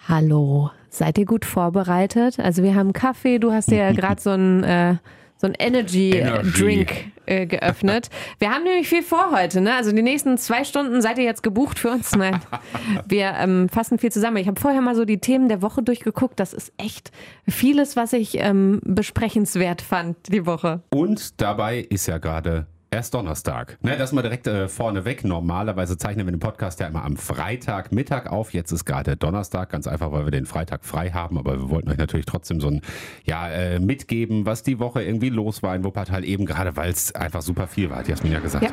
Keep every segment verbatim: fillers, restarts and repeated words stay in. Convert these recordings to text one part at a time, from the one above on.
Hallo, seid ihr gut vorbereitet? Also wir haben Kaffee, du hast ja gerade so ein äh, so ein Energy-Drink äh, geöffnet. Wir haben nämlich viel vor heute, ne? Also die nächsten zwei Stunden seid ihr jetzt gebucht für uns. Nein, wir ähm, fassen viel zusammen. Ich habe vorher mal so die Themen der Woche durchgeguckt. Das ist echt vieles, was ich ähm, besprechenswert fand die Woche. Und dabei ist ja gerade erst Donnerstag. Ne, das mal direkt äh, vorneweg. Normalerweise zeichnen wir den Podcast ja immer am Freitagmittag auf. Jetzt ist gerade Donnerstag, ganz einfach, weil wir den Freitag frei haben. Aber wir wollten euch natürlich trotzdem so ein, ja, äh, mitgeben, was die Woche irgendwie los war in Wuppertal. Eben gerade, weil es einfach super viel war, hat Jasmin ja gesagt. Ja.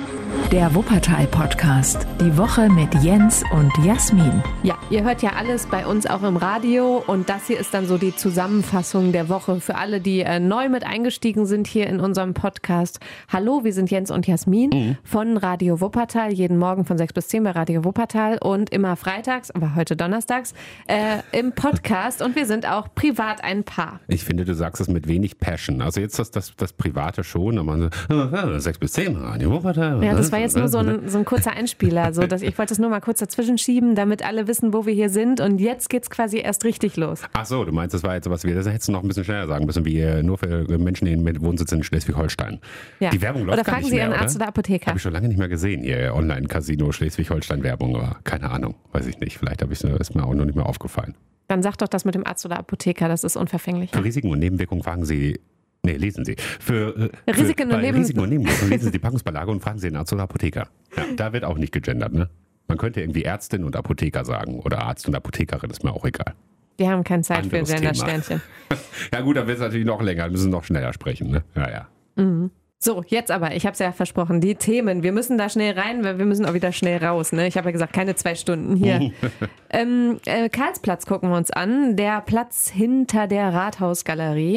Der Wuppertal-Podcast. Die Woche mit Jens und Jasmin. Ja, ihr hört ja alles bei uns auch im Radio und das hier ist dann so die Zusammenfassung der Woche für alle, die äh, neu mit eingestiegen sind hier in unserem Podcast. Hallo, wir sind Jens und Jasmin mhm. von Radio Wuppertal, jeden Morgen von sechs bis zehn bei Radio Wuppertal und immer freitags, aber heute donnerstags, äh, im Podcast und wir sind auch privat ein Paar. Ich finde, du sagst es mit wenig Passion. Also jetzt das, das, das Private schon, aber so, sechs bis zehn Radio Wuppertal. Ja, das war jetzt nur so ein, so ein kurzer Einspieler. So, dass ich wollte es nur mal kurz dazwischen schieben, damit alle wissen, wo wir hier sind. Und jetzt geht's quasi erst richtig los. Ach so, du meinst, das war jetzt sowas wie, das hättest du noch ein bisschen schneller sagen müssen, wie äh, nur für Menschen, die mit Wohnsitz in Schleswig-Holstein. Ja. Die Werbung läuft oder gar fragen nicht Sie mehr, Ihren oder? Arzt oder Apotheker. Habe ich schon lange nicht mehr gesehen, Ihr Online-Casino Schleswig-Holstein-Werbung. Aber keine Ahnung, weiß ich nicht. Vielleicht habe ich ist mir auch noch nicht mehr aufgefallen. Dann sag doch das mit dem Arzt oder Apotheker, das ist unverfänglich. Für Risiken und Nebenwirkungen fragen Sie... Nee, lesen Sie. Für, äh, Risiken, für, und bei Neben- Risiken und Nebenwirkungen lesen Sie die Packungsbeilage und fragen Sie den Arzt oder Apotheker. Ja, da wird auch nicht gegendert, ne? Man könnte irgendwie Ärztin und Apotheker sagen oder Arzt und Apothekerin, ist mir auch egal. Wir haben keine Zeit Anderes für Thema. Gender-Sternchen. Ja gut, dann wird es natürlich noch länger, wir müssen noch schneller sprechen, ne? Ja, ja. Mhm. So, jetzt aber, ich habe es ja versprochen, die Themen, wir müssen da schnell rein, weil wir müssen auch wieder schnell raus. Ne? Ich habe ja gesagt, keine zwei Stunden hier. ähm, äh, Karlsplatz gucken wir uns an, der Platz hinter der Rathausgalerie,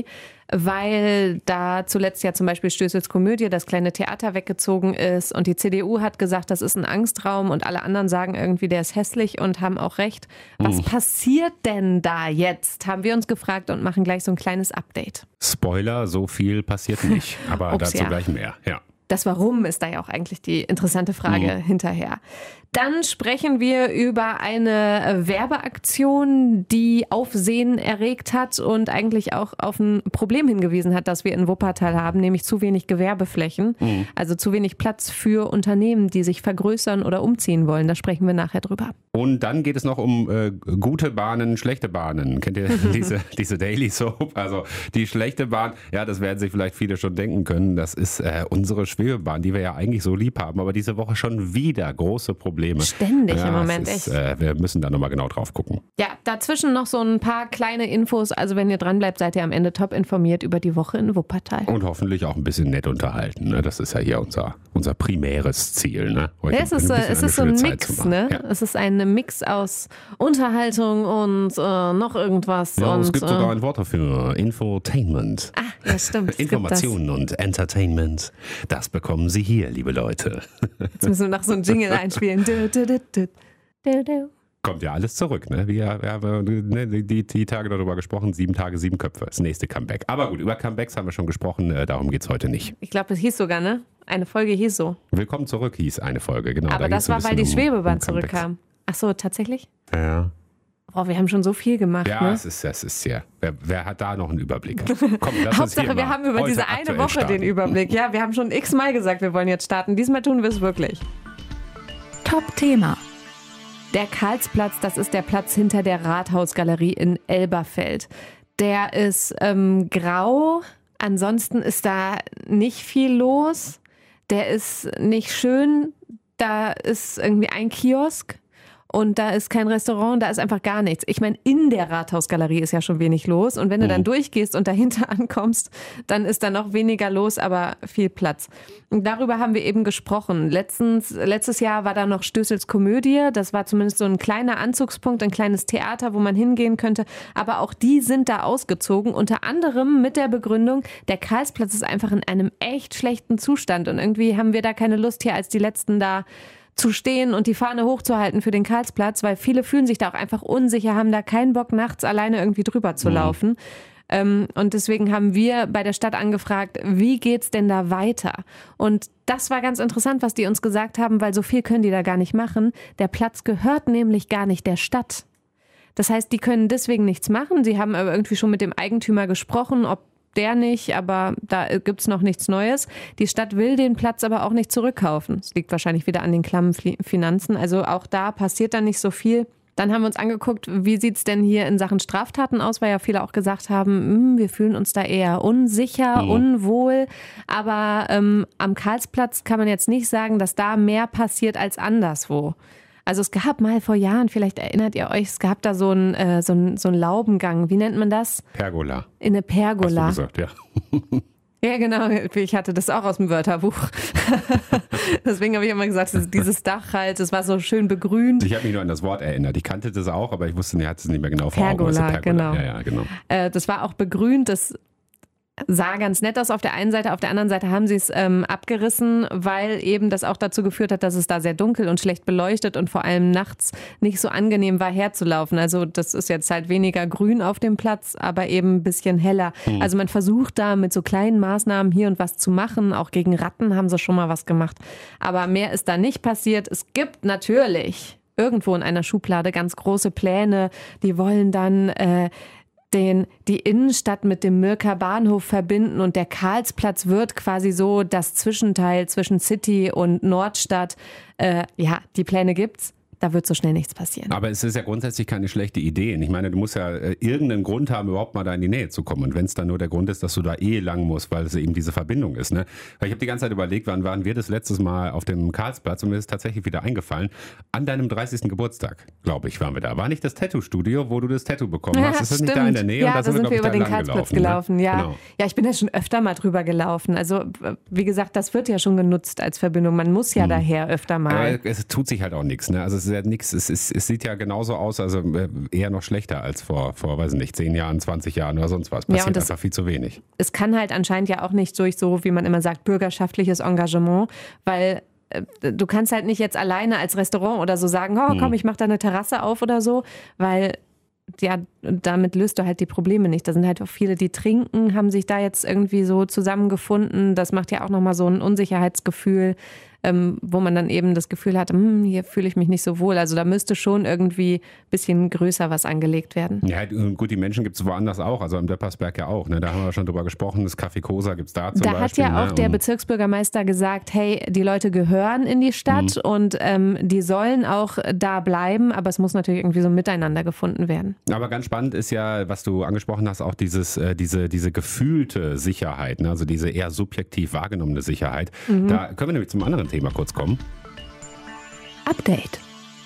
weil da zuletzt ja zum Beispiel Stößels Komödie, das kleine Theater, weggezogen ist und die C D U hat gesagt, das ist ein Angstraum und alle anderen sagen irgendwie, der ist hässlich und haben auch recht. Was mhm. passiert denn da jetzt, haben wir uns gefragt und machen gleich so ein kleines Update. Spoiler, so viel passiert nicht, aber Ups, dazu ja. gleich mehr, ja. Das Warum ist da ja auch eigentlich die interessante Frage mhm. hinterher. Dann sprechen wir über eine Werbeaktion, die Aufsehen erregt hat und eigentlich auch auf ein Problem hingewiesen hat, das wir in Wuppertal haben, nämlich zu wenig Gewerbeflächen, mhm. also zu wenig Platz für Unternehmen, die sich vergrößern oder umziehen wollen. Da sprechen wir nachher drüber. Und dann geht es noch um äh, gute Bahnen, schlechte Bahnen. Kennt ihr diese, diese Daily Soap? Also die schlechte Bahn, ja, das werden sich vielleicht viele schon denken können, das ist äh, unsere Schwebebahn, die wir ja eigentlich so lieb haben, aber diese Woche schon wieder große Probleme. Ständig ja, im Moment, ist, echt. Äh, wir müssen da nochmal genau drauf gucken. Ja, dazwischen noch so ein paar kleine Infos. Also wenn ihr dran bleibt, seid ihr am Ende top informiert über die Woche in Wuppertal. Und hoffentlich auch ein bisschen nett unterhalten. Ne? Das ist ja hier unser, unser primäres Ziel. Ne? Ja, es ist, ein es ist so ein Mix. Ne? Ja. Es ist ein Mix aus Unterhaltung und äh, noch irgendwas. Ja, und, es gibt äh, sogar ein Wort dafür. Infotainment. Ah, ja, stimmt. Es gibt Information und Entertainment. Das bekommen Sie hier, liebe Leute. Jetzt müssen wir noch so ein Jingle einspielen. Du, du, du, du, du, du. Kommt ja alles zurück. Ne? Wir, wir haben ne, die, die Tage darüber gesprochen. Sieben Tage, sieben Köpfe. Das nächste Comeback. Aber gut, über Comebacks haben wir schon gesprochen. Äh, darum geht es heute nicht. Ich glaube, es hieß sogar, ne? Eine Folge hieß so. Willkommen zurück hieß eine Folge, genau. Aber da das geht's ein war, weil die bisschen um- Schwebebahn um Comebacks. zurückkam. Ach so, tatsächlich? Ja. Boah, wir haben schon so viel gemacht, Ja, ne? es ist, es ist sehr. Wer, wer hat da noch einen Überblick? Komm, lass uns Hauptsache, hier wir mal haben über heute diese eine aktuell Woche starten. den Überblick. Ja, wir haben schon x-mal gesagt, wir wollen jetzt starten. Diesmal tun wir es wirklich. Top-Thema. Der Karlsplatz, das ist der Platz hinter der Rathausgalerie in Elberfeld. Der ist ähm, grau, ansonsten ist da nicht viel los. Der ist nicht schön, da ist irgendwie ein Kiosk und da ist kein Restaurant, da ist einfach gar nichts. Ich meine, in der Rathausgalerie ist ja schon wenig los und wenn du dann durchgehst und dahinter ankommst, dann ist da noch weniger los, aber viel Platz. Und darüber haben wir eben gesprochen. Letztens, letztes Jahr war da noch Stößels Komödie, das war zumindest so ein kleiner Anzugspunkt, ein kleines Theater, wo man hingehen könnte, aber auch die sind da ausgezogen, unter anderem mit der Begründung, der Karlsplatz ist einfach in einem echt schlechten Zustand und irgendwie haben wir da keine Lust hier als die Letzten da zu stehen und die Fahne hochzuhalten für den Karlsplatz, weil viele fühlen sich da auch einfach unsicher, haben da keinen Bock, nachts alleine irgendwie drüber zu laufen. Mhm. Ähm, und deswegen haben wir bei der Stadt angefragt, wie geht's denn da weiter? Und das war ganz interessant, was die uns gesagt haben, weil so viel können die da gar nicht machen. Der Platz gehört nämlich gar nicht der Stadt. Das heißt, die können deswegen nichts machen. Sie haben aber irgendwie schon mit dem Eigentümer gesprochen, ob der nicht, aber da gibt es noch nichts Neues. Die Stadt will den Platz aber auch nicht zurückkaufen. Das liegt wahrscheinlich wieder an den klammen Finanzen. Also auch da passiert dann nicht so viel. Dann haben wir uns angeguckt, wie sieht es denn hier in Sachen Straftaten aus, weil ja viele auch gesagt haben, wir fühlen uns da eher unsicher, mhm. unwohl. Aber ähm, am Karlsplatz kann man jetzt nicht sagen, dass da mehr passiert als anderswo. Also es gab mal vor Jahren, vielleicht erinnert ihr euch, es gab da so einen äh, so ein, so ein Laubengang. Wie nennt man das? Pergola. In eine Pergola. Hast du gesagt, ja. Ja, genau. Ich hatte das auch aus dem Wörterbuch. Deswegen habe ich immer gesagt, dieses Dach halt, das war so schön begrünt. Ich habe mich nur an das Wort erinnert. Ich kannte das auch, aber ich wusste, ich hatte es nicht mehr genau vor Augen. Pergola, Pergola, genau. Ja, ja, genau. Äh, das war auch begrünt, das sah ganz nett aus auf der einen Seite, auf der anderen Seite haben sie es ähm, abgerissen, weil eben das auch dazu geführt hat, dass es da sehr dunkel und schlecht beleuchtet und vor allem nachts nicht so angenehm war herzulaufen. Also das ist jetzt halt weniger grün auf dem Platz, aber eben ein bisschen heller. Mhm. Also man versucht da mit so kleinen Maßnahmen hier und was zu machen. Auch gegen Ratten haben sie schon mal was gemacht. Aber mehr ist da nicht passiert. Es gibt natürlich irgendwo in einer Schublade ganz große Pläne. Die wollen dann äh, Den, die Innenstadt mit dem Mürker Bahnhof verbinden und der Karlsplatz wird quasi so das Zwischenteil zwischen City und Nordstadt. Äh, ja, die Pläne gibt's. Da wird so schnell nichts passieren. Aber es ist ja grundsätzlich keine schlechte Idee. Ich meine, du musst ja äh, irgendeinen Grund haben, überhaupt mal da in die Nähe zu kommen. Und wenn es dann nur der Grund ist, dass du da eh lang musst, weil es eben diese Verbindung ist. Ne? Weil ich habe die ganze Zeit überlegt, wann waren wir das letztes Mal auf dem Karlsplatz und mir ist tatsächlich wieder eingefallen. An deinem dreißigsten Geburtstag, glaube ich, waren wir da. War nicht das Tattoo-Studio, wo du das Tattoo bekommen hast? Ja, ist das stimmt. nicht da in der Nähe? Ja, und da sind, sind wir, wir über den Karlsplatz gelaufen. Ne? Ja. Genau. ja, ich bin ja schon öfter mal drüber gelaufen. Also wie gesagt, das wird ja schon genutzt als Verbindung. Man muss ja hm. daher öfter mal. Aber es tut sich halt auch nichts. Ne? Also es ist ja nichts, es ist es sieht ja genauso aus, also eher noch schlechter als vor, vor weiß nicht, zehn Jahren, zwanzig Jahren oder sonst was. Passiert ja, das, einfach viel zu wenig. Es kann halt anscheinend ja auch nicht durch so, wie man immer sagt, bürgerschaftliches Engagement, weil äh, du kannst halt nicht jetzt alleine als Restaurant oder so sagen, oh komm, ich mach da eine Terrasse auf oder so, weil ja, damit löst du halt die Probleme nicht. Da sind halt auch viele, die trinken, haben sich da jetzt irgendwie so zusammengefunden. Das macht ja auch nochmal so ein Unsicherheitsgefühl, ähm, wo man dann eben das Gefühl hat, hm, hier fühle ich mich nicht so wohl. Also da müsste schon irgendwie ein bisschen größer was angelegt werden. Ja, gut, die Menschen gibt es woanders auch, also am Döppersberg ja auch. Ne? Da haben wir schon drüber gesprochen, das Café Cosa gibt es da zum da Beispiel. Da hat ja auch ne? der Bezirksbürgermeister gesagt, hey, die Leute gehören in die Stadt mhm. und ähm, die sollen auch da bleiben, aber es muss natürlich irgendwie so miteinander gefunden werden. Aber ganz spannend ist ja, was du angesprochen hast, auch dieses, äh, diese, diese gefühlte Sicherheit, ne? Also diese eher subjektiv wahrgenommene Sicherheit. Mhm. Da können wir nämlich zum anderen Thema kurz kommen. Update.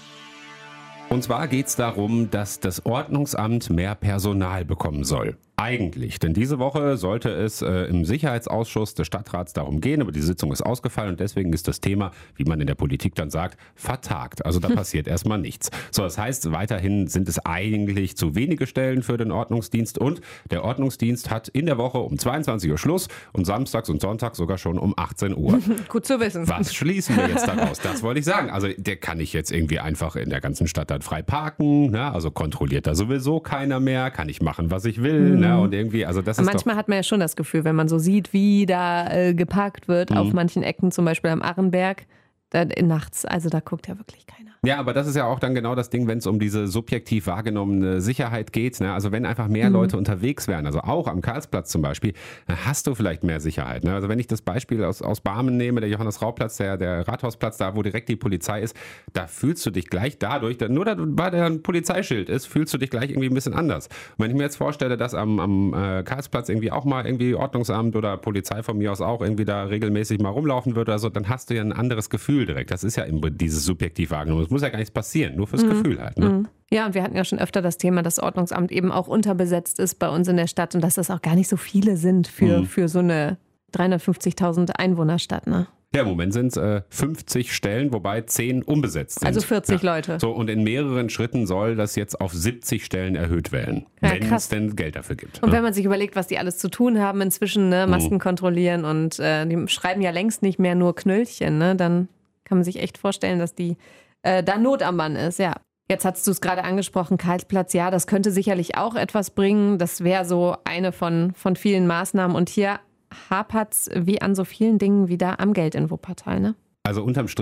Und zwar geht es darum, dass das Ordnungsamt mehr Personal bekommen soll. Eigentlich, denn diese Woche sollte es äh, im Sicherheitsausschuss des Stadtrats darum gehen, aber die Sitzung ist ausgefallen und deswegen ist das Thema, wie man in der Politik dann sagt, vertagt. Also da passiert erstmal nichts. So, das heißt, weiterhin sind es eigentlich zu wenige Stellen für den Ordnungsdienst und der Ordnungsdienst hat in der Woche um zweiundzwanzig Uhr Schluss und samstags und sonntags sogar schon um achtzehn Uhr. Gut zu wissen. Was schließen wir jetzt daraus? Das wollte ich sagen. Also der kann ich jetzt irgendwie einfach in der ganzen Stadt dann frei parken, ne? Also kontrolliert da sowieso keiner mehr, kann ich machen, was ich will, mhm. ne? Und irgendwie, also das ist manchmal doch hat man ja schon das Gefühl, wenn man so sieht, wie da äh, geparkt wird, mhm. auf manchen Ecken, zum Beispiel am Arrenberg, da, nachts, also da guckt ja wirklich keiner. Ja, aber das ist ja auch dann genau das Ding, wenn es um diese subjektiv wahrgenommene Sicherheit geht. Ne? Also wenn einfach mehr mhm. Leute unterwegs wären, also auch am Karlsplatz zum Beispiel, dann hast du vielleicht mehr Sicherheit. Ne? Also wenn ich das Beispiel aus, aus Barmen nehme, der Johannes-Rau-Platz, der, der Rathausplatz, da wo direkt die Polizei ist, da fühlst du dich gleich dadurch, nur da, weil da ein Polizeischild ist, fühlst du dich gleich irgendwie ein bisschen anders. Und wenn ich mir jetzt vorstelle, dass am, am äh, Karlsplatz irgendwie auch mal irgendwie Ordnungsamt oder Polizei von mir aus auch irgendwie da regelmäßig mal rumlaufen würde oder so, dann hast du ja ein anderes Gefühl direkt. Das ist ja eben dieses subjektiv wahrgenommen. Es muss ja gar nichts passieren, nur fürs mhm. Gefühl halt. Ne? Ja, und wir hatten ja schon öfter das Thema, dass das Ordnungsamt eben auch unterbesetzt ist bei uns in der Stadt und dass das auch gar nicht so viele sind für, mhm. für so eine dreihundertfünfzigtausend Einwohnerstadt. Ne? Ja, im Moment sind es äh, fünfzig Stellen, wobei zehn unbesetzt sind. Also vierzig ja. Leute. So, und in mehreren Schritten soll das jetzt auf siebzig Stellen erhöht werden, ja, wenn krass. es denn Geld dafür gibt. Und ja. wenn man sich überlegt, was die alles zu tun haben inzwischen, ne? Masken mhm. kontrollieren und äh, die schreiben ja längst nicht mehr nur Knöllchen, ne? Dann kann man sich echt vorstellen, dass die äh, da Not am Mann ist, ja. Jetzt hast du es gerade angesprochen, Karlsplatz, ja, das könnte sicherlich auch etwas bringen. Das wäre so eine von, von vielen Maßnahmen. Und hier hapert es wie an so vielen Dingen wieder am Geld in Wuppertal, ne? Also unterm Strich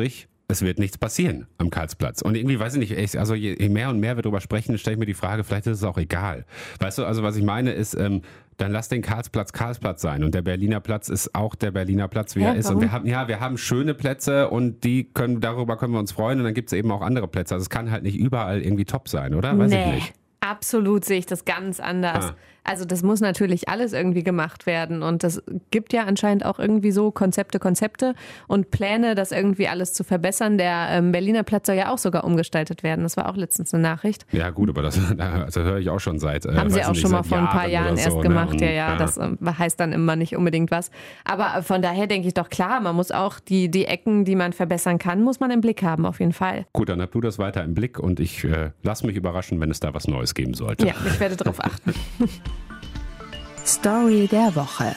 es wird nichts passieren am Karlsplatz. Und irgendwie, weiß ich nicht, also je mehr und mehr wir darüber sprechen, stelle ich mir die Frage, vielleicht ist es auch egal. Weißt du, also was ich meine ist, ähm, dann lass den Karlsplatz Karlsplatz sein. Und der Berliner Platz ist auch der Berliner Platz, wie ja, er ist. Warum? Und wir haben, ja, wir haben schöne Plätze und die können, darüber können wir uns freuen. Und dann gibt es eben auch andere Plätze. Also es kann halt nicht überall irgendwie top sein, oder? Weiß nee. ich nicht. Absolut sehe ich das ganz anders. Ah. Also das muss natürlich alles irgendwie gemacht werden und das gibt ja anscheinend auch irgendwie so Konzepte, Konzepte und Pläne, das irgendwie alles zu verbessern. Der ähm, Berliner Platz soll ja auch sogar umgestaltet werden. Das war auch letztens eine Nachricht. Ja gut, aber das, das höre ich auch schon seit äh, Haben sie auch nicht, schon mal vor ein paar Jahren so, erst ne? gemacht. Und, ja, ja, ja, das äh, heißt dann immer nicht unbedingt was. Aber von daher denke ich doch klar, man muss auch die, die Ecken, die man verbessern kann, muss man im Blick haben, auf jeden Fall. Gut, dann habt du das weiter im Blick und ich äh, lasse mich überraschen, wenn es da was Neues geben sollte. Ja, ich werde darauf achten. Story der Woche.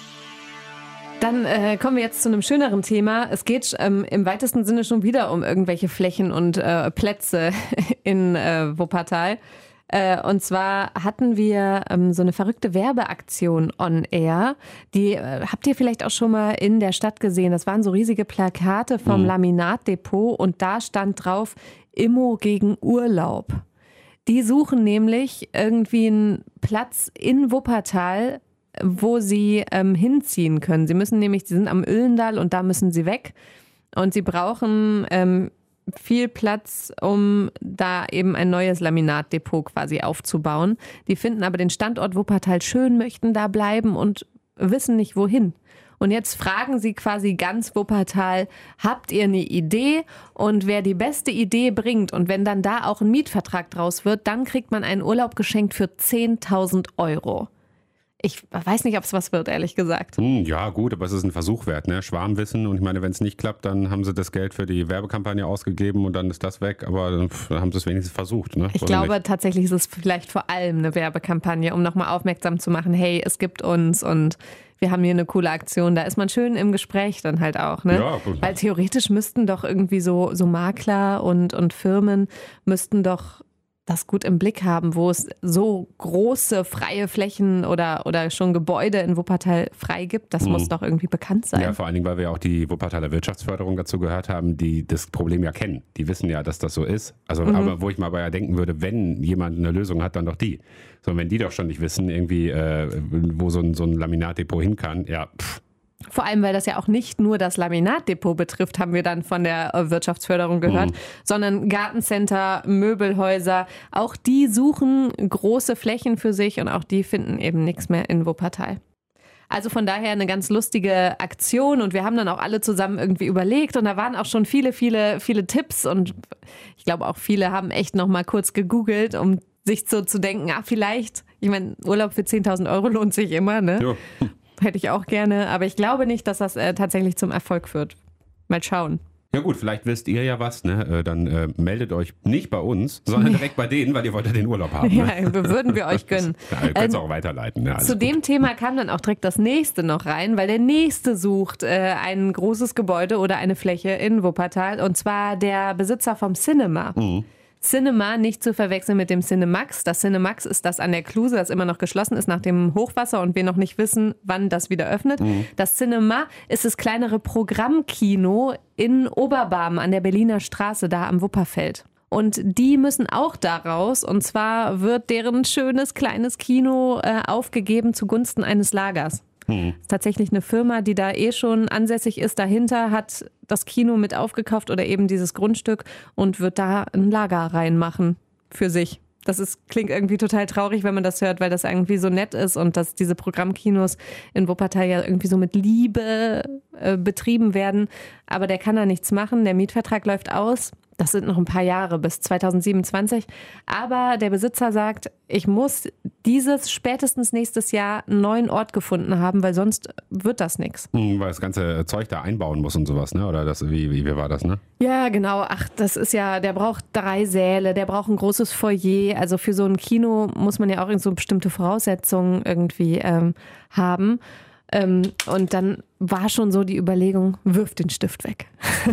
Dann äh, kommen wir jetzt zu einem schöneren Thema. Es geht ähm, im weitesten Sinne schon wieder um irgendwelche Flächen und äh, Plätze in äh, Wuppertal. Äh, und zwar hatten wir ähm, so eine verrückte Werbeaktion on air. Die äh, habt ihr vielleicht auch schon mal in der Stadt gesehen. Das waren so riesige Plakate vom mhm. Laminatdepot und da stand drauf Immo gegen Urlaub. Die suchen nämlich irgendwie einen Platz in Wuppertal, wo sie ähm, hinziehen können. Sie müssen nämlich, sie sind am Öllendal und da müssen sie weg. Und sie brauchen ähm, viel Platz, um da eben ein neues Laminatdepot quasi aufzubauen. Die finden aber den Standort Wuppertal schön, möchten da bleiben und wissen nicht wohin. Und jetzt fragen sie quasi ganz Wuppertal, habt ihr eine Idee? Und wer die beste Idee bringt und wenn dann da auch ein Mietvertrag draus wird, dann kriegt man einen Urlaub geschenkt für zehntausend Euro. Ich weiß nicht, ob es was wird, ehrlich gesagt. Hm, ja gut, aber es ist ein Versuch wert, ne? Schwarmwissen. Und ich meine, wenn es nicht klappt, dann haben sie das Geld für die Werbekampagne ausgegeben und dann ist das weg. Aber dann haben sie es wenigstens versucht. Ne? Ich glaube nicht. Tatsächlich ist es vielleicht vor allem eine Werbekampagne, um nochmal aufmerksam zu machen, hey, es gibt uns und wir haben hier eine coole Aktion. Da ist man schön im Gespräch dann halt auch. Ne? Ja, gut. Weil theoretisch müssten doch irgendwie so, so Makler und, und Firmen müssten doch das gut im Blick haben, wo es so große freie Flächen oder, oder schon Gebäude in Wuppertal frei gibt. Das mhm. muss doch irgendwie bekannt sein. Ja, vor allen Dingen, weil wir auch die Wuppertaler Wirtschaftsförderung dazu gehört haben, die das Problem ja kennen. Die wissen ja, dass das so ist. Also, mhm. aber wo ich mal bei ja denken würde, wenn jemand eine Lösung hat, dann doch die. So, wenn die doch schon nicht wissen, irgendwie, äh, wo so ein, so ein Laminatdepot hin kann, ja, pff. Vor allem, weil das ja auch nicht nur das Laminatdepot betrifft, haben wir dann von der Wirtschaftsförderung gehört, mhm. sondern Gartencenter, Möbelhäuser, auch die suchen große Flächen für sich und auch die finden eben nichts mehr in Wuppertal. Also von daher eine ganz lustige Aktion und wir haben dann auch alle zusammen irgendwie überlegt und da waren auch schon viele, viele, viele Tipps und ich glaube auch viele haben echt noch mal kurz gegoogelt, um sich so zu denken, ah vielleicht, ich meine Urlaub für zehntausend Euro lohnt sich immer, ne? Ja. Hätte ich auch gerne, aber ich glaube nicht, dass das äh, tatsächlich zum Erfolg führt. Mal schauen. Ja gut, vielleicht wisst ihr ja was, ne? Äh, dann äh, meldet euch nicht bei uns, sondern direkt bei denen, weil ihr wollt ja den Urlaub haben. Ne? Ja, würden wir euch gönnen. Ja, ihr könnt es ähm, auch weiterleiten. Ja, zu gut. dem Thema kam dann auch direkt das nächste noch rein, weil der nächste sucht äh, ein großes Gebäude oder eine Fläche in Wuppertal und zwar der Besitzer vom Cinema. Mhm. Cinema nicht zu verwechseln mit dem Cinemax. Das Cinemax ist das an der Kluse, das immer noch geschlossen ist nach dem Hochwasser und wir noch nicht wissen, wann das wieder öffnet. Mhm. Das Cinema ist das kleinere Programmkino in Oberbarm an der Berliner Straße, da am Wupperfeld. Und die müssen auch da raus. Und zwar wird deren schönes kleines Kino äh, aufgegeben zugunsten eines Lagers. Mhm. Das ist tatsächlich eine Firma, die da eh schon ansässig ist. Dahinter hat das Kino mit aufgekauft oder eben dieses Grundstück und wird da ein Lager reinmachen für sich. Das ist, klingt irgendwie total traurig, wenn man das hört, weil das irgendwie so nett ist und dass diese Programmkinos in Wuppertal ja irgendwie so mit Liebe äh, betrieben werden. Aber der kann da nichts machen. Der Mietvertrag läuft aus. Das sind noch ein paar Jahre bis zweitausendsiebenundzwanzig. Aber der Besitzer sagt, ich muss dieses spätestens nächstes Jahr einen neuen Ort gefunden haben, weil sonst wird das nichts. Weil das ganze Zeug da einbauen muss und sowas, ne? Oder das, wie, wie, wie war das, ne? Ja, genau. Ach, das ist ja, der braucht drei Säle, der braucht ein großes Foyer. Also für so ein Kino muss man ja auch so bestimmte Voraussetzungen irgendwie ähm, haben. Ähm, und dann war schon so die Überlegung, wirf den Stift weg.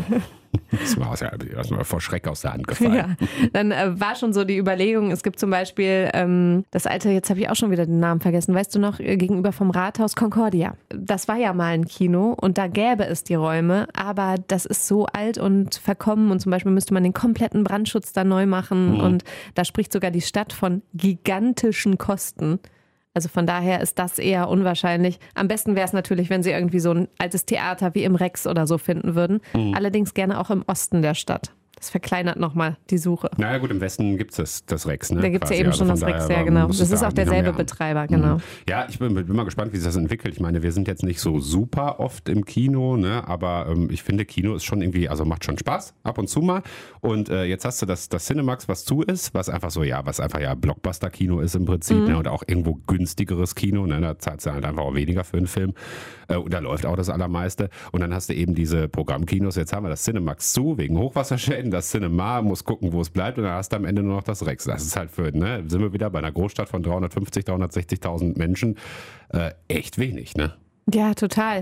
Das war ja erstmal vor Schreck aus der Hand gefallen. Ja, dann äh, war schon so die Überlegung, es gibt zum Beispiel ähm, das alte, jetzt habe ich auch schon wieder den Namen vergessen, weißt du noch, äh, gegenüber vom Rathaus Concordia. Das war ja mal ein Kino und da gäbe es die Räume, aber das ist so alt und verkommen und zum Beispiel müsste man den kompletten Brandschutz da neu machen mhm. und da spricht sogar die Stadt von gigantischen Kosten. Also von daher ist das eher unwahrscheinlich. Am besten wäre es natürlich, wenn sie irgendwie so ein altes Theater wie im Rex oder so finden würden. Mhm. Allerdings gerne auch im Osten der Stadt. Das verkleinert nochmal die Suche. Naja gut, im Westen gibt es das, das Rex. Ne? Da gibt es ja eben also schon das Rex, ja genau. Das ist auch derselbe Betreiber, genau. Mhm. Ja, ich bin, bin mal gespannt, wie sich das entwickelt. Ich meine, wir sind jetzt nicht so super oft im Kino, ne? aber ähm, ich finde, Kino ist schon irgendwie, also macht schon Spaß, ab und zu mal. Und äh, jetzt hast du das, das Cinemax, was zu ist, was einfach so, ja, was einfach ja Blockbuster-Kino ist im Prinzip, mhm. ne? oder auch irgendwo günstigeres Kino, ne? Da zahlst du halt einfach auch weniger für einen Film. Äh, und da läuft auch das Allermeiste. Und dann hast du eben diese Programmkinos, jetzt haben wir das Cinemax zu, wegen Hochwasserschäden, das Cinema muss gucken, wo es bleibt und dann hast du am Ende nur noch das Rex. Das ist halt für, ne, sind wir wieder bei einer Großstadt von dreihundertfünfzig, dreihundertsechzigtausend Menschen, äh, echt wenig, ne? Ja, total.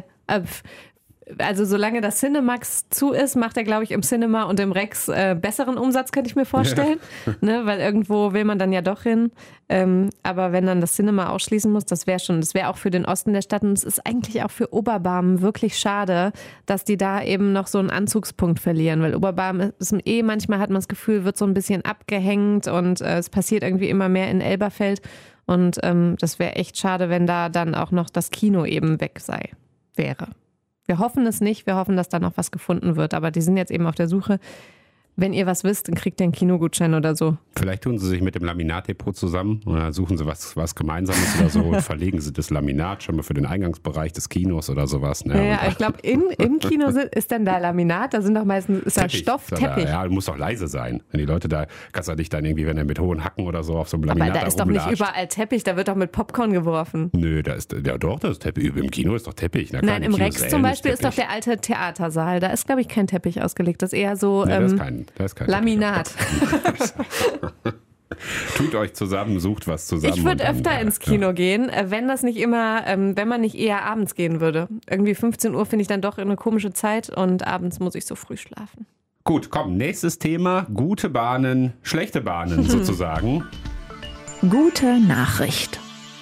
Also solange das Cinemax zu ist, macht er, glaube ich, im Cinema und im Rex äh, besseren Umsatz, könnte ich mir vorstellen. Ja. Ne, weil irgendwo will man dann ja doch hin. Ähm, aber wenn dann das Cinema ausschließen muss, das wäre schon, das wäre auch für den Osten der Stadt und es ist eigentlich auch für Oberbarmen wirklich schade, dass die da eben noch so einen Anzugspunkt verlieren, weil Oberbarmen ist eh, manchmal hat man das Gefühl, wird so ein bisschen abgehängt und äh, es passiert irgendwie immer mehr in Elberfeld und ähm, das wäre echt schade, wenn da dann auch noch das Kino eben weg sei, wäre. Wir hoffen es nicht, wir hoffen, dass da noch was gefunden wird, aber die sind jetzt eben auf der Suche. Wenn ihr was wisst, dann kriegt ihr einen Kinogutschein oder so. Vielleicht tun sie sich mit dem Laminatdepot zusammen und dann suchen sie was, was Gemeinsames oder so und verlegen sie das Laminat schon mal für den Eingangsbereich des Kinos oder sowas. Ne? Ja, ja, ich glaube, im Kino ist dann da Laminat, da sind doch meistens ist da Stoff, Teppich. Da, ja, du musst doch leise sein. Wenn die Leute da, kannst du dich dann irgendwie, wenn er mit hohen Hacken oder so auf so einem Laminat Aber da ist doch nicht überall Teppich, da wird doch mit Popcorn geworfen. Nö, da ist, ja doch, das ist Teppich. Im Kino ist doch Teppich. Na, Nein, im Rex zum Beispiel ist, ist doch der alte Theatersaal. Da ist, glaube ich, kein Teppich ausgelegt. Das ist eher so nee, ähm, da ist kein, da ist kein Laminat. Tut euch zusammen, sucht was zusammen. Ich würde öfter ja, ins Kino ja. gehen, wenn das nicht immer, wenn man nicht eher abends gehen würde. Irgendwie fünfzehn Uhr finde ich dann doch eine komische Zeit und abends muss ich so früh schlafen. Gut, komm, nächstes Thema. Gute Bahnen, schlechte Bahnen sozusagen. Gute Nachricht.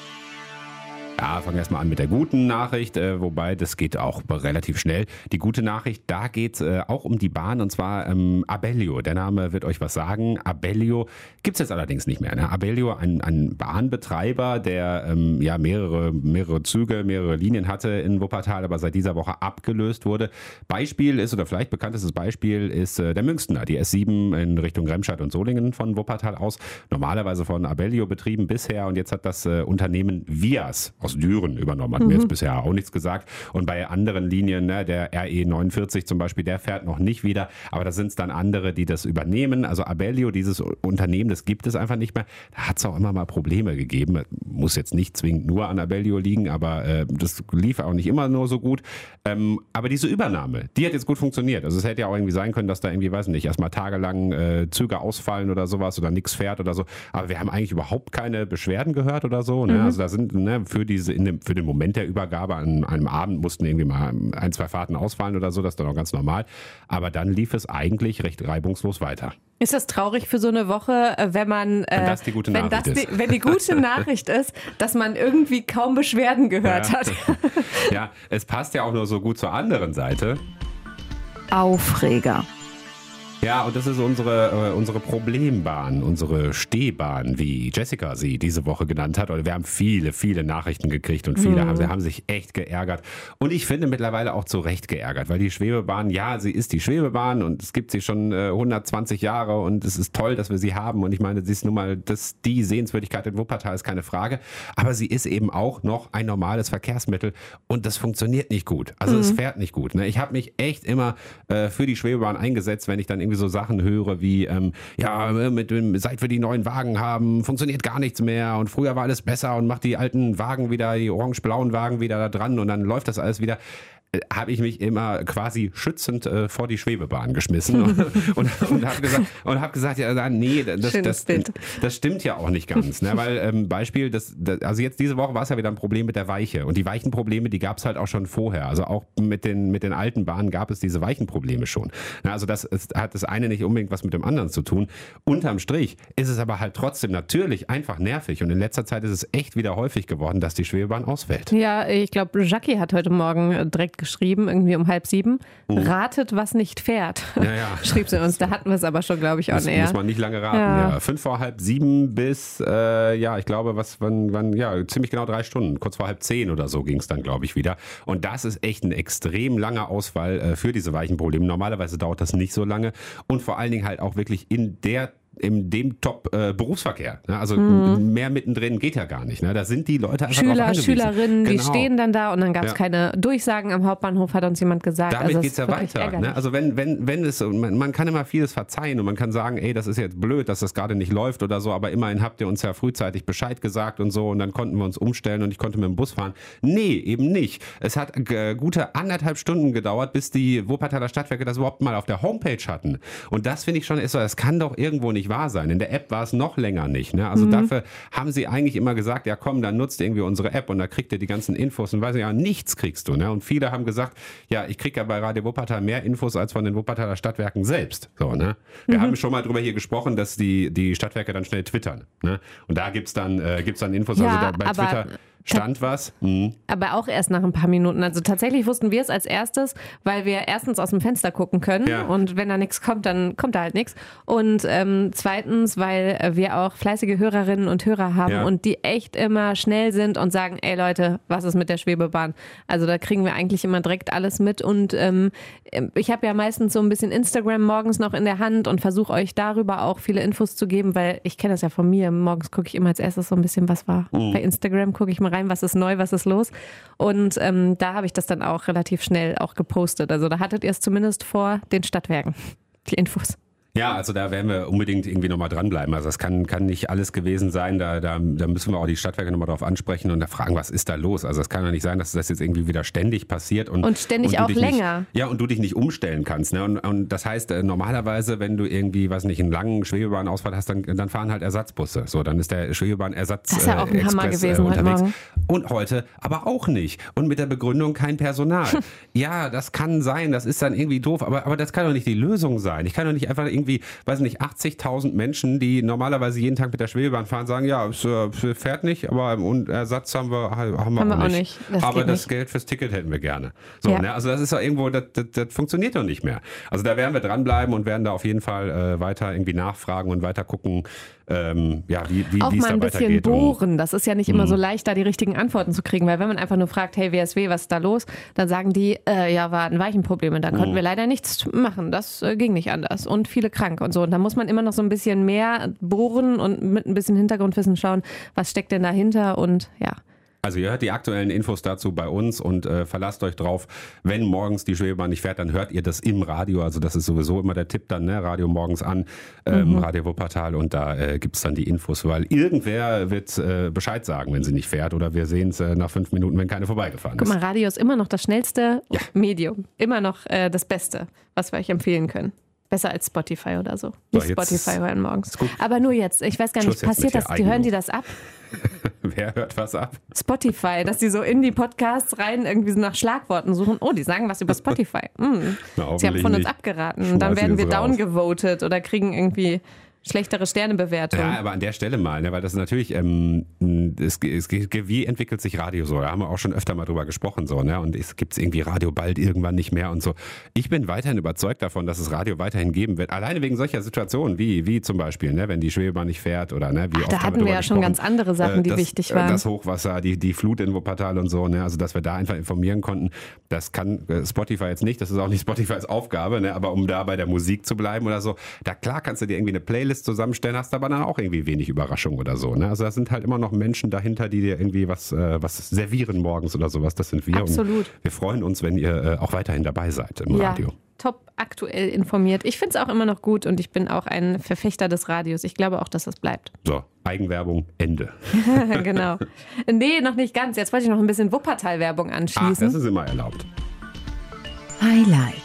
Ja, fangen wir erstmal an mit der guten Nachricht, äh, wobei das geht auch relativ schnell. Die gute Nachricht, da geht es äh, auch um die Bahn und zwar ähm, Abellio. Der Name wird euch was sagen. Abellio gibt es jetzt allerdings nicht mehr. Ne? Abellio, ein, ein Bahnbetreiber, der ähm, ja mehrere, mehrere Züge, mehrere Linien hatte in Wuppertal, aber seit dieser Woche abgelöst wurde. Beispiel ist, oder vielleicht bekanntestes Beispiel ist äh, der Münchner, die S sieben in Richtung Remscheid und Solingen von Wuppertal aus. Normalerweise von Abellio betrieben bisher und jetzt hat das äh, Unternehmen Vias aus Düren übernommen, hat mhm. mir jetzt bisher auch nichts gesagt. Und bei anderen Linien, ne, der R E neunundvierzig zum Beispiel, der fährt noch nicht wieder, aber da sind es dann andere, die das übernehmen. Also Abellio, dieses Unternehmen, das gibt es einfach nicht mehr. Da hat es auch immer mal Probleme gegeben. Muss jetzt nicht zwingend nur an Abellio liegen, aber äh, das lief auch nicht immer nur so gut. Ähm, aber diese Übernahme, die hat jetzt gut funktioniert. Also es hätte ja auch irgendwie sein können, dass da irgendwie, weiß nicht, erstmal tagelang äh, Züge ausfallen oder sowas oder nichts fährt oder so. Aber wir haben eigentlich überhaupt keine Beschwerden gehört oder so. Ne? Mhm. Also da sind ne, für die Diese in dem, für den Moment der Übergabe an einem Abend mussten irgendwie mal ein, zwei Fahrten ausfallen oder so, das ist dann auch ganz normal. Aber dann lief es eigentlich recht reibungslos weiter. Ist das traurig für so eine Woche, wenn man, äh, wenn das die gute wenn Nachricht das ist. Die, wenn die gute Nachricht ist, dass man irgendwie kaum Beschwerden gehört ja. hat? Ja, es passt ja auch nur so gut zur anderen Seite. Aufreger. Ja, und das ist unsere, äh, unsere Problembahn, unsere Stehbahn, wie Jessica sie diese Woche genannt hat. Wir haben viele, viele Nachrichten gekriegt und viele mhm. haben, haben sich echt geärgert. Und ich finde mittlerweile auch zu Recht geärgert, weil die Schwebebahn, ja, sie ist die Schwebebahn und es gibt sie schon äh, hundertzwanzig Jahre und es ist toll, dass wir sie haben. Und ich meine, sie ist nun mal das, die Sehenswürdigkeit in Wuppertal, ist keine Frage. Aber sie ist eben auch noch ein normales Verkehrsmittel und das funktioniert nicht gut. Also mhm. es fährt nicht gut. Ne? Ich habe mich echt immer äh, für die Schwebebahn eingesetzt, wenn ich dann irgendwie so Sachen höre wie, ähm, ja, mit dem, seit wir die neuen Wagen haben, funktioniert gar nichts mehr und früher war alles besser und macht die alten Wagen wieder, die orange-blauen Wagen wieder da dran und dann läuft das alles wieder. habe ich mich immer quasi schützend äh, vor die Schwebebahn geschmissen und, und, und habe gesagt, und hab gesagt, ja, nee, das, das, das, das stimmt ja auch nicht ganz. Ne? Weil ähm, Beispiel, das, das, also jetzt diese Woche war es ja wieder ein Problem mit der Weiche. Und die Weichenprobleme, die gab es halt auch schon vorher. Also auch mit den, mit den alten Bahnen gab es diese Weichenprobleme schon. Na, also das ist, hat das eine nicht unbedingt was mit dem anderen zu tun. Unterm Strich ist es aber halt trotzdem natürlich einfach nervig. Und in letzter Zeit ist es echt wieder häufig geworden, dass die Schwebebahn ausfällt. Ja, ich glaube, Jackie hat heute Morgen direkt geschrieben, irgendwie um halb sieben, uh. ratet, was nicht fährt. Ja, ja. Schrieb sie uns, da hatten wir es aber schon, glaube ich, auch näher. näher. Muss man nicht lange raten, ja. ja. Fünf vor halb sieben bis, äh, ja, ich glaube, was, wann, wann, ja, ziemlich genau drei Stunden. Kurz vor halb zehn oder so ging es dann, glaube ich, wieder. Und das ist echt ein extrem langer Ausfall äh, für diese Weichenprobleme. Normalerweise dauert das nicht so lange und vor allen Dingen halt auch wirklich in der in dem Top-Berufsverkehr. Äh, also mhm. mehr mittendrin geht ja gar nicht. Ne? Da sind die Leute einfach Schüler, drauf angewiesen. Schülerinnen, genau. die stehen dann da und dann gab es ja. keine Durchsagen am Hauptbahnhof, hat uns jemand gesagt. Damit also geht es ja weiter. Ne? Also wenn, wenn, wenn es, man, man kann immer vieles verzeihen und man kann sagen, ey, das ist jetzt blöd, dass das gerade nicht läuft oder so, aber immerhin habt ihr uns ja frühzeitig Bescheid gesagt und so und dann konnten wir uns umstellen und ich konnte mit dem Bus fahren. Nee, eben nicht. Es hat äh, gute anderthalb Stunden gedauert, bis die Wuppertaler Stadtwerke das überhaupt mal auf der Homepage hatten. Und das finde ich schon, ist so, das kann doch irgendwo nicht wahr sein. In der App war es noch länger nicht. Ne? Also mhm. dafür haben sie eigentlich immer gesagt, ja komm, dann nutzt irgendwie unsere App und da kriegt ihr die ganzen Infos und weiß nicht, ja, nichts kriegst du. Ne? Und viele haben gesagt, ja, ich kriege ja bei Radio Wuppertal mehr Infos als von den Wuppertaler Stadtwerken selbst. So, ne? Wir mhm. haben schon mal drüber hier gesprochen, dass die, die Stadtwerke dann schnell twittern. Ne? Und da gibt es dann, äh, gibt's dann Infos, ja, also da bei Twitter stand was. Mhm. Aber auch erst nach ein paar Minuten. Also tatsächlich wussten wir es als erstes, weil wir erstens aus dem Fenster gucken können ja. und wenn da nichts kommt, dann kommt da halt nichts. Und ähm, zweitens, weil wir auch fleißige Hörerinnen und Hörer haben ja. und die echt immer schnell sind und sagen, ey Leute, was ist mit der Schwebebahn? Also da kriegen wir eigentlich immer direkt alles mit und ähm, ich habe ja meistens so ein bisschen Instagram morgens noch in der Hand und versuche euch darüber auch viele Infos zu geben, weil ich kenne das ja von mir. Morgens gucke ich immer als erstes so ein bisschen, was war. Mhm. Bei Instagram gucke ich mal rein, was ist neu, was ist los. Und ähm, da habe ich das dann auch relativ schnell auch gepostet. Also da hattet ihr es zumindest vor den Stadtwerken, die Infos. Ja, also da werden wir unbedingt irgendwie nochmal dranbleiben. Also das kann, kann nicht alles gewesen sein. Da, da, da müssen wir auch die Stadtwerke nochmal drauf ansprechen und da fragen, was ist da los? Also es kann ja nicht sein, dass das jetzt irgendwie wieder ständig passiert. Und, und ständig und auch länger. Nicht, ja, und du dich nicht umstellen kannst. Ne? Und, und das heißt, normalerweise, wenn du irgendwie, weiß nicht, einen langen Schwebebahnausfall hast, dann, dann fahren halt Ersatzbusse. So, dann ist der Schwebebahnersatz Das ist ja auch ein äh, Hammer Express, gewesen äh, unterwegs. heute Morgen. Und heute aber auch nicht. Und mit der Begründung kein Personal. Ja, das kann sein, das ist dann irgendwie doof, aber, aber das kann doch nicht die Lösung sein. Ich kann doch nicht einfach irgendwie, weiß nicht, achtzigtausend Menschen, die normalerweise jeden Tag mit der Schwebebahn fahren, sagen, ja, es äh, fährt nicht, aber und Ersatz haben wir, haben wir, haben auch, wir auch nicht. nicht. Das aber das nicht. Geld fürs Ticket hätten wir gerne. So, ja. ne? Also das ist doch irgendwo, das, das, das funktioniert doch nicht mehr. Also da werden wir dranbleiben und werden da auf jeden Fall äh, weiter irgendwie nachfragen und weiter gucken, ähm, ja, wie, wie, auch wie es mal da ein bisschen weitergeht. bohren. Das ist ja nicht immer mh. so leicht, da die richtigen Antworten zu kriegen, weil wenn man einfach nur fragt, hey W S W, was ist da los? Dann sagen die, äh, ja, war ein Weichenproblem und da konnten mh. wir leider nichts machen. Das äh, ging nicht anders und viele krank und so. Und da muss man immer noch so ein bisschen mehr bohren und mit ein bisschen Hintergrundwissen schauen, was steckt denn dahinter und ja. Also ihr hört die aktuellen Infos dazu bei uns und äh, verlasst euch drauf, wenn morgens die Schwebebahn nicht fährt, dann hört ihr das im Radio. Also das ist sowieso immer der Tipp dann, ne? Radio morgens an, ähm, mhm. Radio Wuppertal und da äh, gibt es dann die Infos, weil irgendwer wird äh, Bescheid sagen, wenn sie nicht fährt oder wir sehen es äh, nach fünf Minuten, wenn keine vorbeigefahren ist. Guck mal, Radio ist immer noch das schnellste ja. Medium, immer noch äh, das Beste, was wir euch empfehlen können. Besser als Spotify oder so. so Nicht Spotify hören morgens. Aber nur jetzt. Ich weiß gar nicht, passiert das? Die hören die das ab? Wer hört was ab? Spotify, dass die so in die Podcasts rein irgendwie so nach Schlagworten suchen. Oh, die sagen was über Spotify. Hm. Na, sie haben von uns nicht. abgeraten. Dann werden wir downgevotet oder kriegen irgendwie schlechtere Sternebewertung. Ja, aber an der Stelle mal, ne, weil das natürlich, ähm, es, es, wie entwickelt sich Radio so? Da haben wir auch schon öfter mal drüber gesprochen, so, ne? Und es gibt irgendwie Radio bald irgendwann nicht mehr und so. Ich bin weiterhin überzeugt davon, dass es Radio weiterhin geben wird. Alleine wegen solcher Situationen, wie, wie zum Beispiel, ne, wenn die Schwebebahn nicht fährt oder, ne, wie Ach, oft da hatten wir ja schon ganz andere Sachen, die das, wichtig waren. Das Hochwasser, die, die Flut in Wuppertal und so, ne? Also, dass wir da einfach informieren konnten. Das kann Spotify jetzt nicht, das ist auch nicht Spotifys Aufgabe, ne? Aber um da bei der Musik zu bleiben oder so, da klar kannst du dir irgendwie eine Playlist zusammenstellen, hast aber dann auch irgendwie wenig Überraschung oder so. Ne? Also da sind halt immer noch Menschen dahinter, die dir irgendwie was, äh, was servieren morgens oder sowas. Das sind wir. Absolut. Und wir freuen uns, wenn ihr äh, auch weiterhin dabei seid im ja, Radio. Top aktuell informiert. Ich finde es auch immer noch gut und ich bin auch ein Verfechter des Radios. Ich glaube auch, dass das bleibt. So, Eigenwerbung, Ende. Genau. Nee, noch nicht ganz. Jetzt wollte ich noch ein bisschen Wuppertal-Werbung anschließen. Ach, das ist immer erlaubt. Highlight.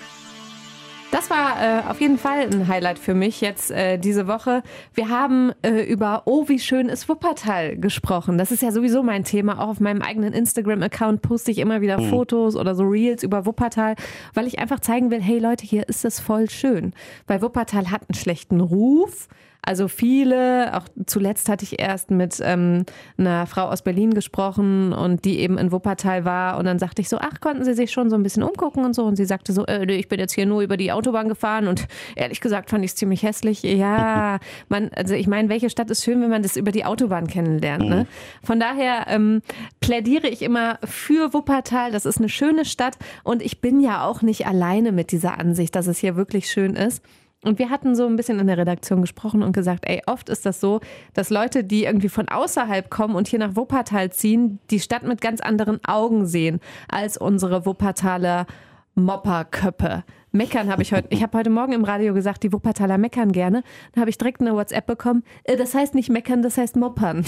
Das war äh, auf jeden Fall ein Highlight für mich jetzt äh, diese Woche. Wir haben äh, über Oh, wie schön ist Wuppertal gesprochen. Das ist ja sowieso mein Thema. Auch auf meinem eigenen Instagram-Account poste ich immer wieder mhm. Fotos oder so Reels über Wuppertal, weil ich einfach zeigen will, hey Leute, hier ist es voll schön. Weil Wuppertal hat einen schlechten Ruf. Also viele, auch zuletzt hatte ich erst mit ähm, einer Frau aus Berlin gesprochen und die eben in Wuppertal war und dann sagte ich so, ach, konnten Sie sich schon so ein bisschen umgucken und so und sie sagte so, äh, ich bin jetzt hier nur über die Autobahn gefahren und ehrlich gesagt fand ich es ziemlich hässlich. Ja, man, also ich meine, welche Stadt ist schön, wenn man das über die Autobahn kennenlernt, ne? Von daher ähm, plädiere ich immer für Wuppertal, das ist eine schöne Stadt und ich bin ja auch nicht alleine mit dieser Ansicht, dass es hier wirklich schön ist. Und wir hatten so ein bisschen in der Redaktion gesprochen und gesagt, ey, oft ist das so, dass Leute, die irgendwie von außerhalb kommen und hier nach Wuppertal ziehen, die Stadt mit ganz anderen Augen sehen als unsere Wuppertaler Mopperköppe. Meckern habe ich heute, ich habe heute Morgen im Radio gesagt, die Wuppertaler meckern gerne. Dann habe ich direkt eine WhatsApp bekommen, das heißt nicht meckern, das heißt moppern.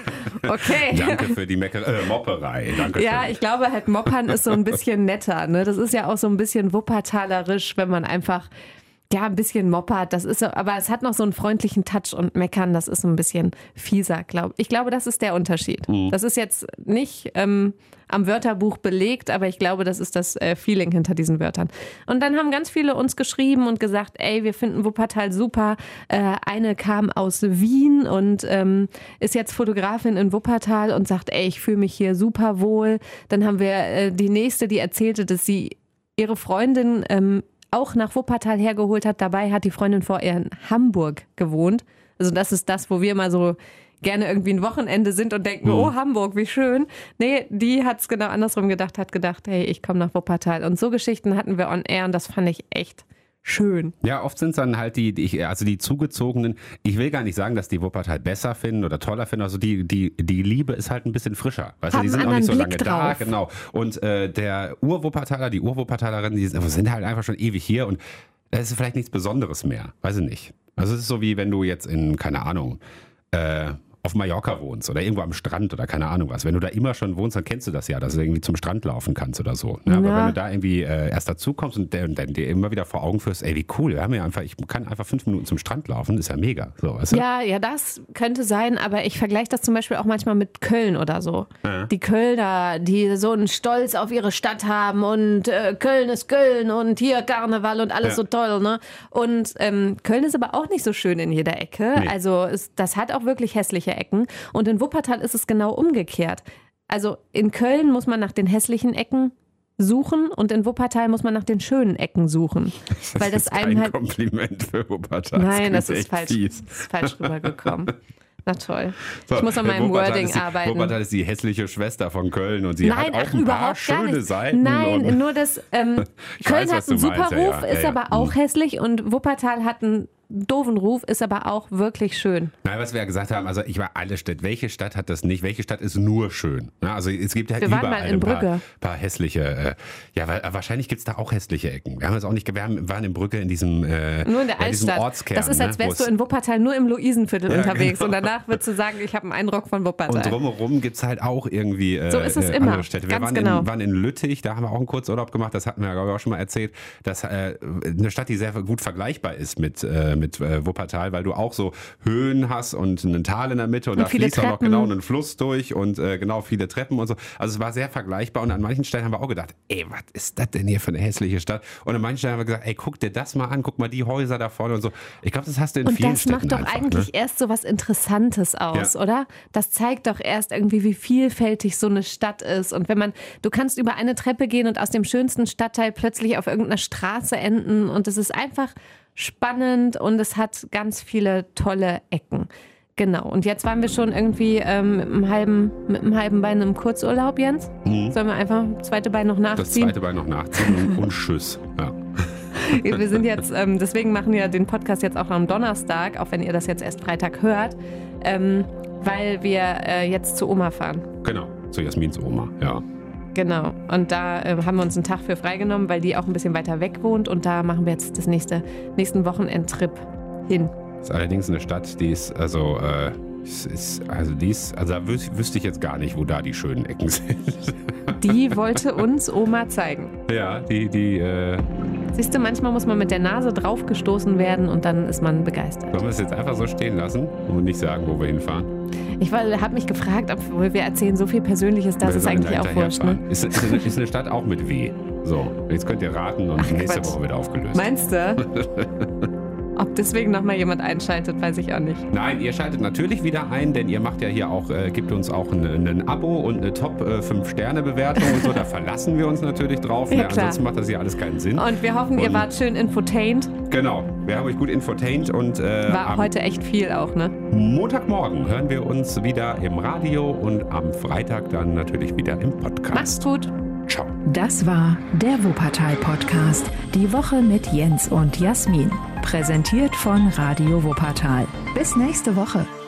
Okay. Danke für die Mecker äh, Mopperei. Danke ja, ich glaube halt moppern ist so ein bisschen netter. Ne? Das ist ja auch so ein bisschen wuppertalerisch, wenn man einfach ja, ein bisschen moppert, das ist so, aber es hat noch so einen freundlichen Touch und meckern, das ist so ein bisschen fieser, glaube ich. Ich glaube, das ist der Unterschied. Mhm. Das ist jetzt nicht ähm, am Wörterbuch belegt, aber ich glaube, das ist das äh, Feeling hinter diesen Wörtern. Und dann haben ganz viele uns geschrieben und gesagt, ey, wir finden Wuppertal super. Äh, eine kam aus Wien und ähm, ist jetzt Fotografin in Wuppertal und sagt, ey, ich fühle mich hier super wohl. Dann haben wir äh, die nächste, die erzählte, dass sie ihre Freundin ähm, auch nach Wuppertal hergeholt hat. Dabei hat die Freundin vor ihr in Hamburg gewohnt. Also das ist das, wo wir mal so gerne irgendwie ein Wochenende sind und denken, mhm. oh Hamburg, wie schön. Nee, die hat es genau andersrum gedacht, hat gedacht, hey, ich komme nach Wuppertal. Und so Geschichten hatten wir on air und das fand ich echt schön. Ja, oft sind es dann halt die, die, also die Zugezogenen, ich will gar nicht sagen, dass die Wuppertal besser finden oder toller finden, also die, die, die Liebe ist halt ein bisschen frischer. Weißt du, die sind auch nicht so lange da, genau. Und äh, der Urwuppertaler, die Urwuppertalerinnen, die sind halt einfach schon ewig hier und es ist vielleicht nichts Besonderes mehr, weiß ich nicht. Also es ist so wie wenn du jetzt in, keine Ahnung, äh, auf Mallorca wohnst oder irgendwo am Strand oder keine Ahnung was. Wenn du da immer schon wohnst, dann kennst du das ja, dass du irgendwie zum Strand laufen kannst oder so. Ne? Aber ja. wenn du da irgendwie äh, erst dazu kommst und dann dir immer wieder vor Augen führst, ey, wie cool, wir haben ja einfach, ich kann einfach fünf Minuten zum Strand laufen, ist ja mega. So, weißt du? Ja, ja, das könnte sein, aber ich vergleiche das zum Beispiel auch manchmal mit Köln oder so. Ja. Die Kölner, die so einen Stolz auf ihre Stadt haben und äh, Köln ist Köln und hier Karneval und alles ja. so toll, ne? Und ähm, Köln ist aber auch nicht so schön in jeder Ecke. Nee. Also es, das hat auch wirklich hässliche Ecken. Und in Wuppertal ist es genau umgekehrt. Also in Köln muss man nach den hässlichen Ecken suchen und in Wuppertal muss man nach den schönen Ecken suchen. Das weil das ist einem kein halt Kompliment für Wuppertal. Nein, das, das ist falsch, ist falsch rübergekommen. Na toll. So, ich muss an meinem Wuppertal Wording ist die, arbeiten. Wuppertal ist die hässliche Schwester von Köln und sie Nein, hat auch ach, ein paar überhaupt schöne nicht. Seiten. Nein, nur das ähm, Köln weiß, hat einen super meinst, Ruf, ja, ja. ist Ja, ja. aber auch hässlich und Wuppertal hat einen doofen Ruf, ist aber auch wirklich schön. Nein, was wir ja gesagt haben, also ich war alle Städte. Welche Stadt hat das nicht? Welche Stadt ist nur schön? Na, also es gibt ja wir waren überall mal in ein paar, Brügge. paar hässliche, äh, ja, weil, wahrscheinlich gibt es da auch hässliche Ecken. Wir haben es auch nicht, wir haben, waren in Brügge in diesem äh, Nur in der ja, Altstadt. Ortskern. Das ist, als ne, wärst du in Wuppertal nur im Luisenviertel ja, unterwegs genau. und danach würdest du sagen, ich habe einen Eindruck von Wuppertal. Und drumherum gibt es halt auch irgendwie äh, so ist es äh, immer. andere Städte. Wir Ganz waren, genau. in, waren in Lüttich, da haben wir auch einen Kurzurlaub gemacht, das hatten wir glaube ich auch schon mal erzählt, dass äh, eine Stadt, die sehr gut vergleichbar ist mit, äh, mit äh, Wuppertal, weil du auch so Höhen hast und ein Tal in der Mitte und, und da fließt auch noch genau ein Fluss durch und äh, genau viele Treppen und so. Also es war sehr vergleichbar und an manchen Stellen haben wir auch gedacht, ey, was ist das denn hier für eine hässliche Stadt? Und an manchen Stellen haben wir gesagt, ey, guck dir das mal an, guck mal die Häuser da vorne und so. Ich glaube, das hast du in und vielen das Städten macht doch einfach, eigentlich ne? erst so was Interessantes aus, Ja. oder? Das zeigt doch erst irgendwie, wie vielfältig so eine Stadt ist. Und wenn man, du kannst über eine Treppe gehen und aus dem schönsten Stadtteil plötzlich auf irgendeiner Straße enden und es ist einfach spannend und es hat ganz viele tolle Ecken. Genau. Und jetzt waren wir schon irgendwie ähm, mit, einem halben, mit einem halben Bein im Kurzurlaub, Jens. Mhm. Sollen wir einfach das zweite Bein noch nachziehen? Das zweite Bein noch nachziehen und Tschüss. Ja. Wir sind jetzt, ähm, deswegen machen wir den Podcast jetzt auch am Donnerstag, auch wenn ihr das jetzt erst Freitag hört, ähm, weil wir äh, jetzt zu Oma fahren. Genau, zu Jasmins Oma, ja. Genau. Und da äh, haben wir uns einen Tag für freigenommen, weil die auch ein bisschen weiter weg wohnt. Und da machen wir jetzt das nächste, nächsten Wochenendtrip hin. Das ist allerdings eine Stadt, die ist, also, äh, ist, also, die ist, also da wüs- wüsste ich jetzt gar nicht, wo da die schönen Ecken sind. Die wollte uns Oma zeigen. Ja, die, die, äh... Siehst du, manchmal muss man mit der Nase draufgestoßen werden und dann ist man begeistert. Sollen wir es jetzt einfach so stehen lassen und nicht sagen, wo wir hinfahren? Ich habe mich gefragt, obwohl wir erzählen so viel Persönliches, das ist eigentlich auch wurscht, ne? Ist, ist, eine, ist eine Stadt auch mit W. So, jetzt könnt ihr raten und Ach, nächste Quatsch. Woche wird aufgelöst. Meinst du? Ob deswegen nochmal jemand einschaltet, weiß ich auch nicht. Nein, ihr schaltet natürlich wieder ein, denn ihr macht ja hier auch, äh, gibt uns auch ein, ein Abo und eine Top fünf Sterne Bewertung und so, da verlassen wir uns natürlich drauf. Ja, ne? klar. Ansonsten macht das hier alles keinen Sinn. Und wir hoffen, ihr Und- wart schön infotained. Genau, wir haben euch gut infotained und äh, War am heute echt viel auch, ne? Montagmorgen hören wir uns wieder im Radio und am Freitag dann natürlich wieder im Podcast. Macht's gut. Ciao. Das war der Wuppertal-Podcast. Die Woche mit Jens und Jasmin. Präsentiert von Radio Wuppertal. Bis nächste Woche.